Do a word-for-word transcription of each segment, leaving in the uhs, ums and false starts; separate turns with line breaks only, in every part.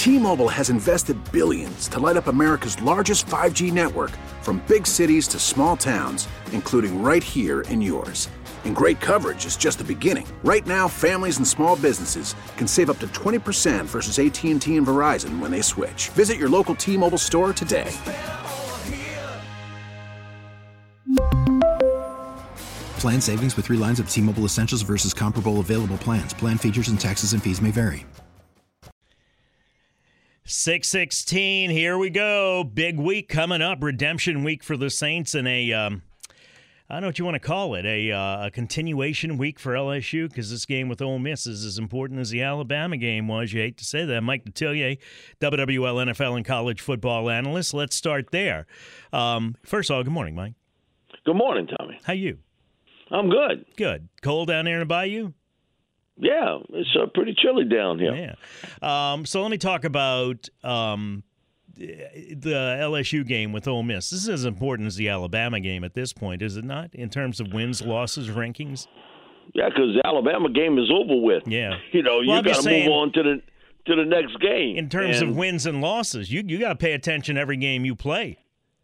T-Mobile has invested billions to light up America's largest five G network, from big cities to small towns, including right here in yours. And great coverage is just the beginning. Right now, families and small businesses can save up to twenty percent versus A T and T and Verizon when they switch. Visit your local T-Mobile store today.
Plan savings with three lines of T-Mobile Essentials versus comparable available plans. Plan features and taxes and fees may vary.
six sixteen, here we go. Big week coming up. Redemption week for the Saints, and a, um, I don't know what you want to call it, a, uh, a continuation week for L S U, because this game with Ole Miss is as important as the Alabama game was. You hate to say that. Mike Detillier, W W L, N F L, and college football analyst. Let's start there. Um, first of all, good morning, Mike.
Good morning, Tommy.
How you?
I'm good.
Good. Cold down there in the bayou?
Yeah, it's uh, pretty chilly down here.
Yeah. Um, so let me talk about um, the L S U game with Ole Miss. This is as important as the Alabama game at this point, is it not, in terms of wins, losses, rankings?
Yeah, because the Alabama game is over with.
Yeah.
You know,
well,
you got to move on to the to the next game.
In terms
and,
of wins and losses, you you got to pay attention every game you play.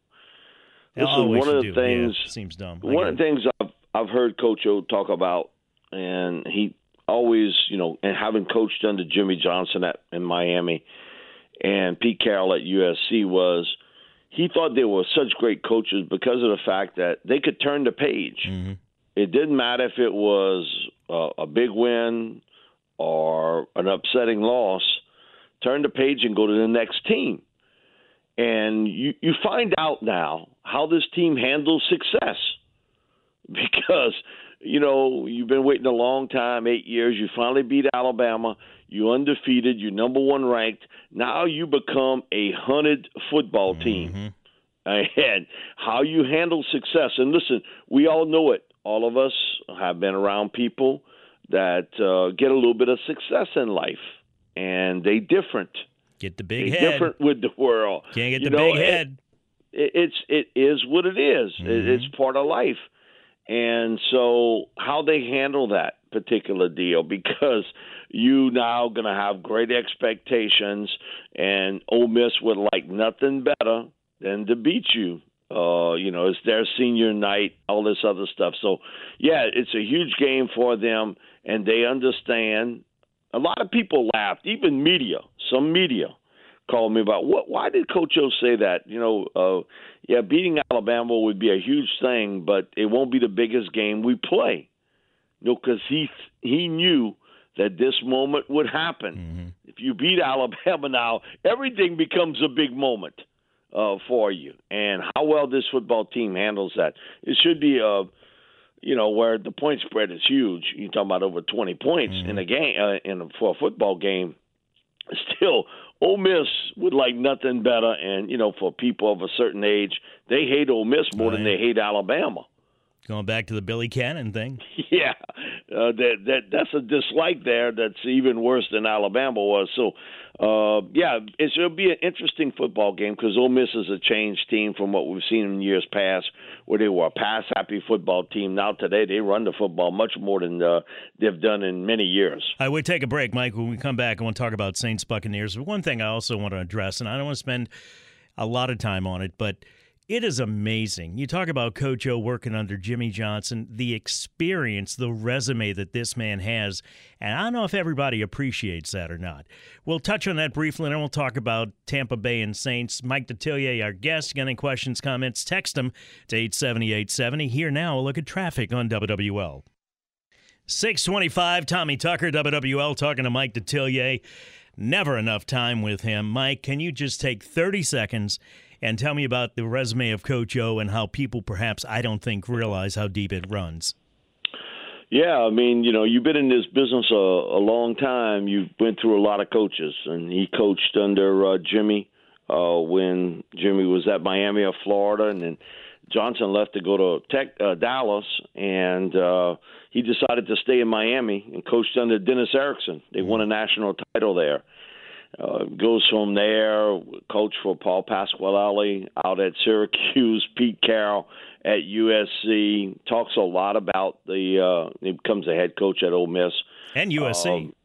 Listen, one of the
do.
things
yeah, seems dumb.
One of the things I've I've heard Coach O talk about, and he always, you know, and having coached under Jimmy Johnson at in Miami and Pete Carroll at U S C, was he thought they were such great coaches because of the fact that they could turn the page.
Mm-hmm.
It didn't matter if it was a, a big win or an upsetting loss. Turn the page and go to the next team. And you, you find out now how this team handles success, because, you know, you've been waiting a long time, eight years. You finally beat Alabama. You're undefeated. You're number one ranked. Now you become a hunted football team.
Mm-hmm.
And how you handle success. And listen, we all know it. All of us have been around people that uh, get a little bit of success in life, and they different.
Get the big
they
head.
Different with the world.
Can't get
you
the
know,
big head.
It, it's it is what it is.
Mm-hmm.
It, it's part of life. And so how they handle that particular deal, because you now going to have great expectations, and Ole Miss would like nothing better than to beat you. Uh, you know, it's their senior night, all this other stuff. So, yeah, it's a huge game for them, and they understand. A lot of people laughed, even media, some media called me about, what? Why did Coach O say that? You know, uh, yeah, beating Alabama would be a huge thing, but it won't be the biggest game we play. You know, because he, he knew that this moment would happen.
Mm-hmm.
If you beat Alabama now, everything becomes a big moment uh, for you. And how well this football team handles that. It should be a – you know, where the point spread is huge. You're talking about over twenty points
mm-hmm.
in a game, uh, in a, for a football game. Still, Ole Miss would like nothing better, and you know, for people of a certain age, they hate Ole Miss more right. than they hate Alabama.
Going back to the Billy Cannon thing.
Yeah, uh, that that that's a dislike there that's even worse than Alabama was. So, uh, yeah, it's, it'll be an interesting football game, because Ole Miss is a changed team from what we've seen in years past, where they were a pass-happy football team. Now today they run the football much more than uh, they've done in many years.
I would take a break, Mike. When we come back, I want to talk about Saints Buccaneers. But one thing I also want to address, and I don't want to spend a lot of time on it, but it is amazing. You talk about Coach O working under Jimmy Johnson, the experience, the resume that this man has, and I don't know if everybody appreciates that or not. We'll touch on that briefly, and then we'll talk about Tampa Bay and Saints. Mike Detillier, our guest. Got any questions, comments, text them to eight seventy, eight seventy. Here now, a look at traffic on W W L. six twenty-five, Tommy Tucker, W W L, talking to Mike Detillier. Never enough time with him. Mike, can you just take thirty seconds and tell me about the resume of Coach O and how people perhaps, I don't think, realize how deep it runs?
Yeah, I mean, you know, you've been in this business a, a long time. You went through a lot of coaches, and he coached under uh, Jimmy uh, when Jimmy was at Miami of Florida, and then Johnson left to go to Tech, uh, Dallas, and uh, he decided to stay in Miami and coached under Dennis Erickson. They won a national title there. Uh, goes from there, coach for Paul Pasquale out at Syracuse, Pete Carroll at U S C, talks a lot about the uh, – he becomes a head coach at Ole Miss.
And U S C. Um,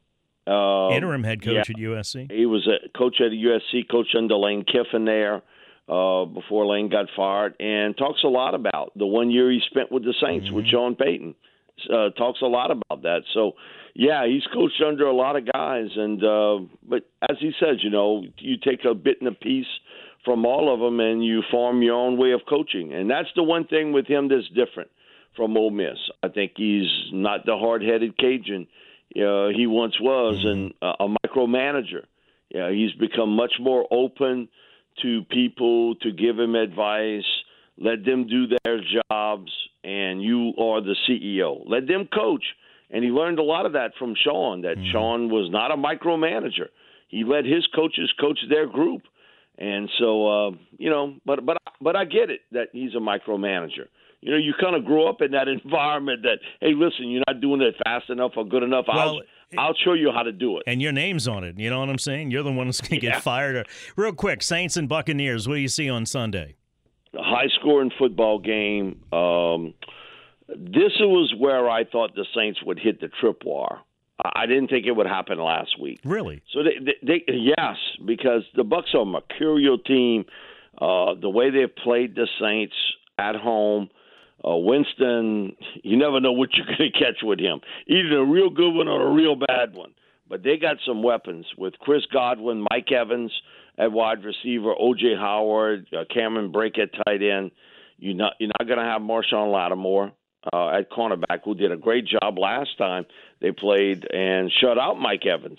Uh,
Interim head coach
yeah,
at U S C.
He was a coach at U S C, coach under Lane Kiffin there uh, before Lane got fired, and talks a lot about the one year he spent with the Saints mm-hmm. with Sean Payton. Uh, talks a lot about that. So, yeah, he's coached under a lot of guys, and uh, but as he says, you know, you take a bit and a piece from all of them, and you form your own way of coaching, and that's the one thing with him that's different from Ole Miss. I think he's not the hard-headed Cajun uh, he once was, mm-hmm. and uh, a micromanager. Yeah, he's become much more open to people to give him advice, let them do their jobs, and you are the C E O. Let them coach. And he learned a lot of that from Sean, that mm-hmm. Sean was not a micromanager. He let his coaches coach their group. And so, uh, you know, but but but I get it that he's a micromanager. You know, you kind of grow up in that environment that, hey, listen, you're not doing it fast enough or good enough.
Well,
I'll, I'll show you how to do it.
And your name's on it. You know what I'm saying? You're the one that's going to
yeah.
get fired. Real quick, Saints and Buccaneers, what do you see on Sunday?
A high-scoring football game. Um, this was where I thought the Saints would hit the tripwire. I didn't think it would happen last week.
Really?
So they, they, they yes, because the Bucs are a mercurial team. Uh, the way they've played the Saints at home, uh, Winston, you never know what you're going to catch with him. Either a real good one or a real bad one. But they got some weapons with Chris Godwin, Mike Evans at wide receiver, O J Howard, uh, Cameron Brake at tight end. You're not, you're not going to have Marshawn Lattimore uh, at cornerback, who did a great job last time they played and shut out Mike Evans.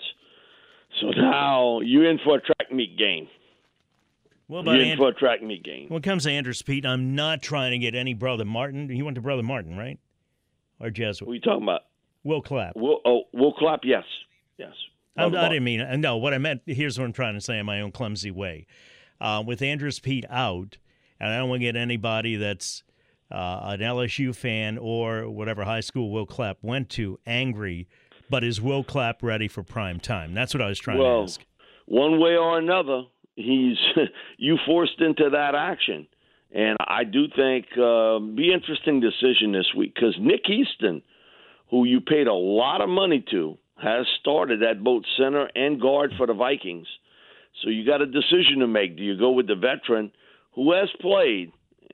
So now you're in for a track meet game.
What about
you're in
And-
for a track meet game.
When it comes to Andrews Pete, I'm not trying to get any Brother Martin. He went to Brother Martin, right? Or Jesuit?
What are you talking about?
Will Clapp.
Will, oh, Will Clapp, yes. Yes.
I'm, I didn't mean – no, what I meant – here's what I'm trying to say in my own clumsy way. Uh, with Andrews Pete out, and I don't want to get anybody that's uh, an L S U fan or whatever high school Will Clapp went to angry, but is Will Clapp ready for prime time? That's what I was trying
well,
to ask.
One way or another, he's you forced into that action. And I do think uh, be an interesting decision this week because Nick Easton, who you paid a lot of money to, has started at both center and guard for the Vikings. So you got a decision to make. Do you go with the veteran who has played,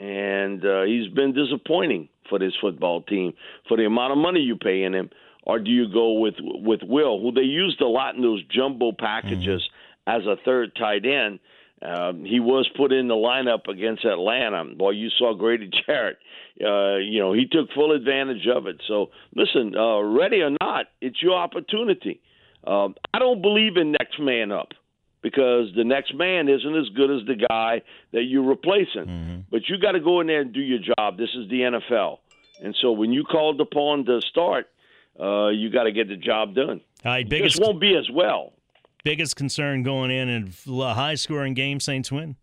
and uh, he's been disappointing for this football team for the amount of money you pay in him, or do you go with with Will, who they used a lot in those jumbo packages mm-hmm. as a third tight end? Um, he was put in the lineup against Atlanta. Boy, you saw Grady Jarrett. Uh, you know, he took full advantage of it. So, listen, uh, ready or not, it's your opportunity. Um, I don't believe in next man up because the next man isn't as good as the guy that you're replacing. Mm-hmm. But you got to go in there and do your job. This is the N F L. And so when you called upon to start, uh, you got to get the job done.
All right,
biggest, this won't be as well.
Biggest concern going in and a high-scoring game, Saints win?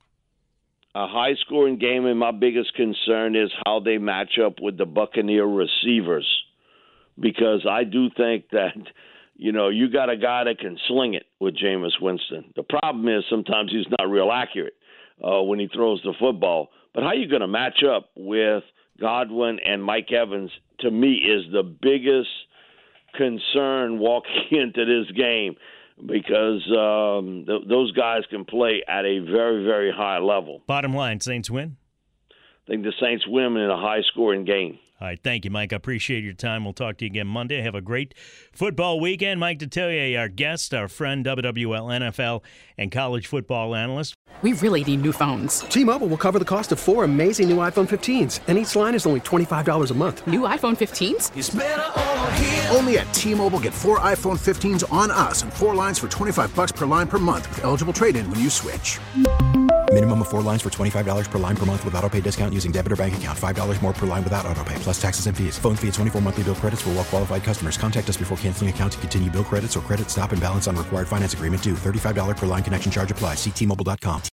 A high-scoring game, and my biggest concern is how they match up with the Buccaneer receivers, because I do think that, you know, you got a guy that can sling it with Jameis Winston. The problem is sometimes he's not real accurate uh, when he throws the football. But how you going to match up with Godwin and Mike Evans, to me, is the biggest concern walking into this game. Because um, th- those guys can play at a very, very high level.
Bottom line, Saints win?
I think the Saints win in a high-scoring game.
All right, thank you, Mike. I appreciate your time. We'll talk to you again Monday. Have a great football weekend. Mike Detillier, our guest, our friend, W W L, N F L, and college football analyst.
We really need new phones.
T-Mobile will cover the cost of four amazing new iPhone fifteens, and each line is only twenty-five dollars a month.
New iPhone fifteens?
It's better over here. Only at T-Mobile, get four iPhone fifteens on us and four lines for twenty-five dollars per line per month with eligible trade-in when you switch.
Minimum of four lines for twenty-five dollars per line per month with autopay discount using debit or bank account. five dollars more per line without autopay, plus taxes and fees. Phone fee at twenty-four monthly bill credits for well-qualified customers. Contact us before canceling account to continue bill credits or credit stop and balance on required finance agreement due. thirty-five dollars per line connection charge applies. See T Mobile dot com.